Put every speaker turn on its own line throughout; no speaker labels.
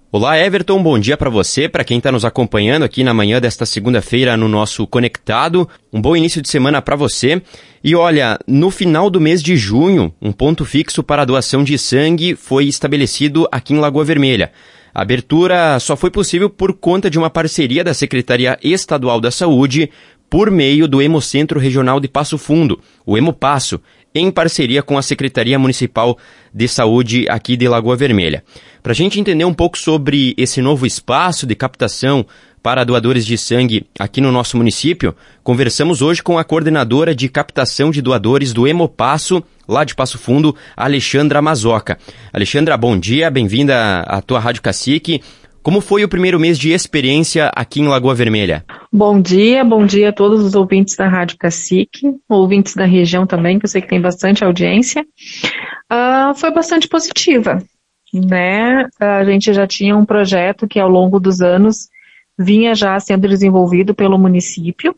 Olá, Everton, bom dia para você, para quem está nos acompanhando aqui na manhã desta segunda-feira no nosso Conectado. Um bom início de semana para você. E olha, no final do mês de junho, um ponto fixo para a doação de sangue foi estabelecido aqui em Lagoa Vermelha. A abertura só foi possível por conta de uma parceria da Secretaria Estadual da Saúde por meio do Hemocentro Regional de Passo Fundo, o Hemopasso, em parceria com a Secretaria Municipal de Saúde aqui de Lagoa Vermelha. Para a gente entender um pouco sobre esse novo espaço de captação para doadores de sangue aqui no nosso município, conversamos hoje com a coordenadora de captação de doadores do Hemopasso, lá de Passo Fundo, Alexandra Mazoca. Alexandra, bom dia, bem-vinda à tua Rádio Cacique. Como foi o primeiro mês de experiência aqui em Lagoa Vermelha?
Bom dia a todos os ouvintes da Rádio Cacique, ouvintes da região também, que eu sei que tem bastante audiência. Foi bastante positiva, né? A gente já tinha um projeto que ao longo dos anos vinha já sendo desenvolvido pelo município,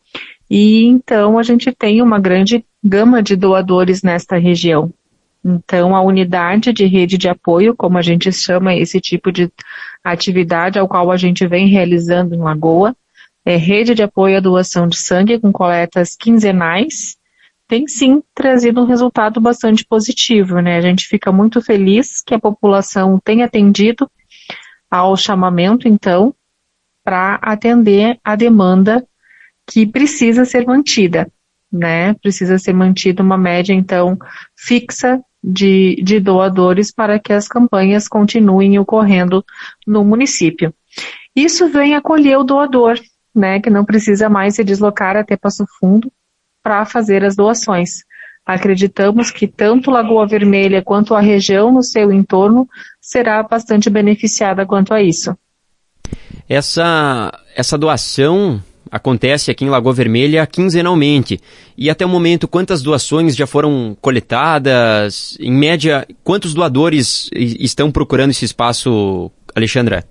e então a gente tem uma grande gama de doadores nesta região. Então, a unidade de rede de apoio, como a gente chama esse tipo de atividade ao qual a gente vem realizando em Lagoa, é rede de apoio à doação de sangue com coletas quinzenais, tem sim trazido um resultado bastante positivo, né? A gente fica muito feliz que a população tenha atendido ao chamamento, então, para atender a demanda que precisa ser mantida, né? Precisa ser mantida uma média, então, fixa de doadores para que as campanhas continuem ocorrendo no município. Isso vem acolher o doador, né, que não precisa mais se deslocar até Passo Fundo para fazer as doações. Acreditamos que tanto Lagoa Vermelha quanto a região no seu entorno será bastante beneficiada quanto a isso.
Essa doação acontece aqui em Lagoa Vermelha quinzenalmente. E até o momento, quantas doações já foram coletadas? Em média, quantos doadores estão procurando esse espaço, Alexandra?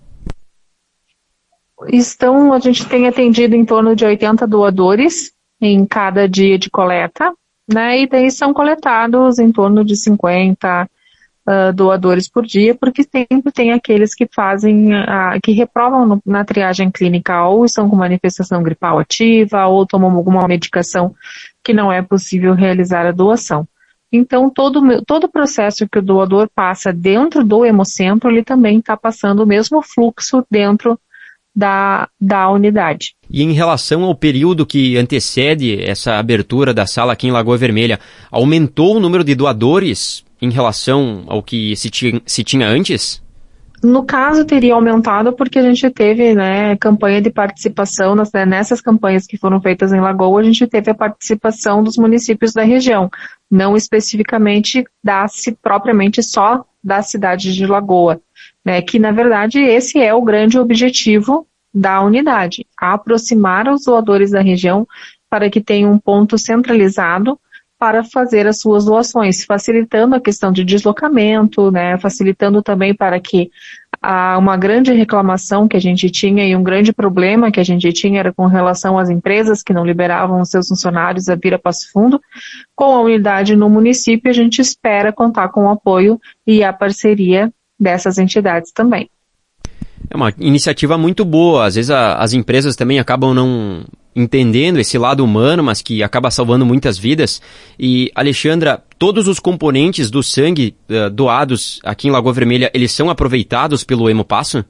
A gente tem atendido em torno de 80 doadores em cada dia de coleta, né? E daí são coletados em torno de 50 doadores por dia, porque sempre tem aqueles que que reprovam na triagem clínica, ou estão com manifestação gripal ativa, ou tomam alguma medicação que não é possível realizar a doação. Então, todo o processo que o doador passa dentro do hemocentro, ele também está passando o mesmo fluxo dentro da unidade.
E em relação ao período que antecede essa abertura da sala aqui em Lagoa Vermelha, aumentou o número de doadores em relação ao que se tinha antes?
No caso, teria aumentado porque a gente teve, né, campanha de participação, nessas campanhas que foram feitas em Lagoa, a gente teve a participação dos municípios da região, não especificamente propriamente só da cidade de Lagoa, né, que na verdade esse é o grande objetivo da unidade, aproximar os doadores da região para que tenham um ponto centralizado para fazer as suas doações, facilitando a questão de deslocamento, né, facilitando também para que uma grande reclamação que a gente tinha e um grande problema que a gente tinha era com relação às empresas que não liberavam os seus funcionários a vir a Passo Fundo. Com a unidade no município, a gente espera contar com o apoio e a parceria dessas entidades também.
É uma iniciativa muito boa. Às vezes as empresas também acabam não entendendo esse lado humano, mas que acaba salvando muitas vidas. E, Alexandra, todos os componentes do sangue doados aqui em Lagoa Vermelha, eles são aproveitados pelo Hemopasso?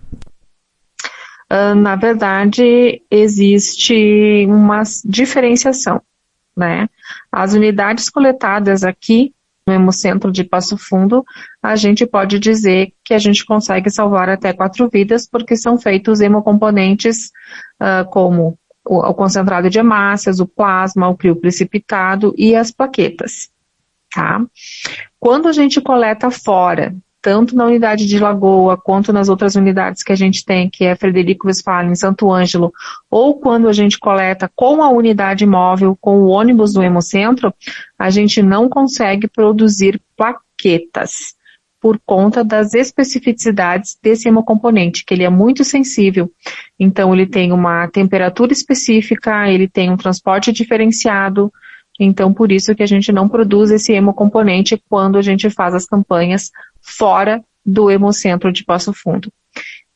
Na verdade, existe uma diferenciação, né? As unidades coletadas aqui no Hemocentro de Passo Fundo, a gente pode dizer que a gente consegue salvar até 4 vidas, porque são feitos hemocomponentes como o concentrado de hemácias, o plasma, o crioprecipitado e as plaquetas, tá? Quando a gente coleta fora, tanto na unidade de Lagoa, quanto nas outras unidades que a gente tem, que é Frederico Westphalen, Santo Ângelo, ou quando a gente coleta com a unidade móvel, com o ônibus do Hemocentro, a gente não consegue produzir plaquetas, por conta das especificidades desse hemocomponente, que ele é muito sensível. Então, ele tem uma temperatura específica, ele tem um transporte diferenciado. Então, por isso que a gente não produz esse hemocomponente quando a gente faz as campanhas fora do Hemocentro de Passo Fundo.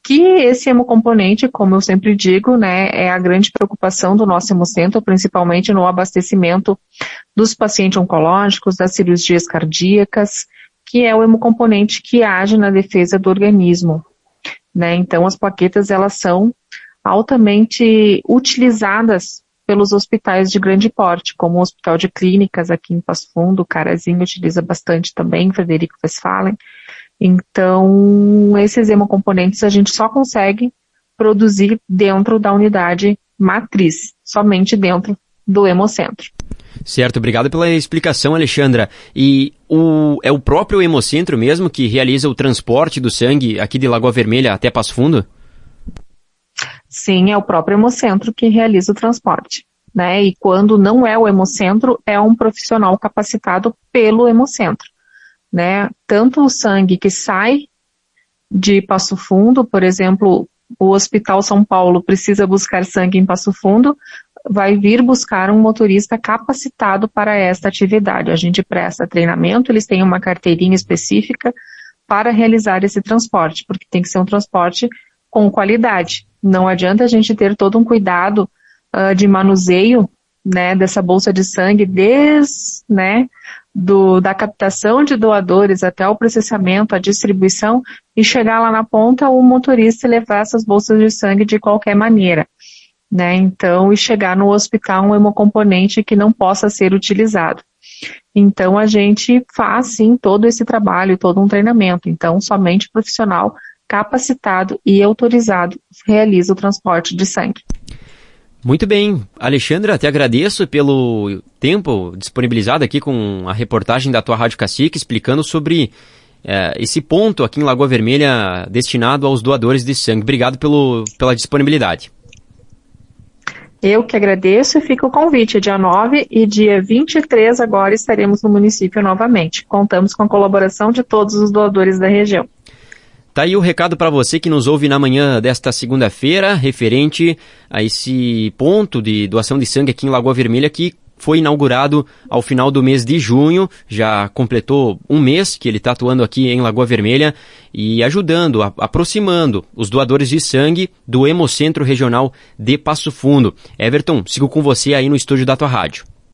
que esse hemocomponente, como eu sempre digo, né, é a grande preocupação do nosso hemocentro, principalmente no abastecimento dos pacientes oncológicos, das cirurgias cardíacas, que é o hemocomponente que age na defesa do organismo, né? Então, as plaquetas, elas são altamente utilizadas pelos hospitais de grande porte, como o Hospital de Clínicas aqui em Passo Fundo, o Carazinho utiliza bastante também, Frederico Westphalen. Então, esses hemocomponentes a gente só consegue produzir dentro da unidade matriz, somente dentro do hemocentro.
Certo, obrigado pela explicação, Alexandra. E é o próprio hemocentro mesmo que realiza o transporte do sangue aqui de Lagoa Vermelha até Passo Fundo?
Sim, é o próprio hemocentro que realiza o transporte, né? E quando não é o hemocentro, é um profissional capacitado pelo hemocentro, né? Tanto o sangue que sai de Passo Fundo, por exemplo, o Hospital São Paulo precisa buscar sangue em Passo Fundo, vai vir buscar um motorista capacitado para esta atividade. A gente presta treinamento, eles têm uma carteirinha específica para realizar esse transporte, porque tem que ser um transporte com qualidade. Não adianta a gente ter todo um cuidado de manuseio, né, dessa bolsa de sangue desde, né, da captação de doadores até o processamento, a distribuição, e chegar lá na ponta o motorista levar essas bolsas de sangue de qualquer maneira, né? Então, e chegar no hospital um hemocomponente que não possa ser utilizado. Então, a gente faz, sim, todo esse trabalho, todo um treinamento. Então, somente profissional capacitado e autorizado realiza o transporte de sangue.
Muito bem. Alexandra, te agradeço pelo tempo disponibilizado aqui com a reportagem da tua Rádio Cacique, explicando sobre esse ponto aqui em Lagoa Vermelha destinado aos doadores de sangue. Obrigado pela disponibilidade.
Eu que agradeço e fica o convite. Dia 9 e dia 23 agora estaremos no município novamente. Contamos com a colaboração de todos os doadores da região.
Tá aí o recado para você que nos ouve na manhã desta segunda-feira, referente a esse ponto de doação de sangue aqui em Lagoa Vermelha, que foi inaugurado ao final do mês de junho, já completou um mês que ele está atuando aqui em Lagoa Vermelha e ajudando, aproximando os doadores de sangue do Hemocentro Regional de Passo Fundo. Everton, sigo com você aí no estúdio da tua rádio.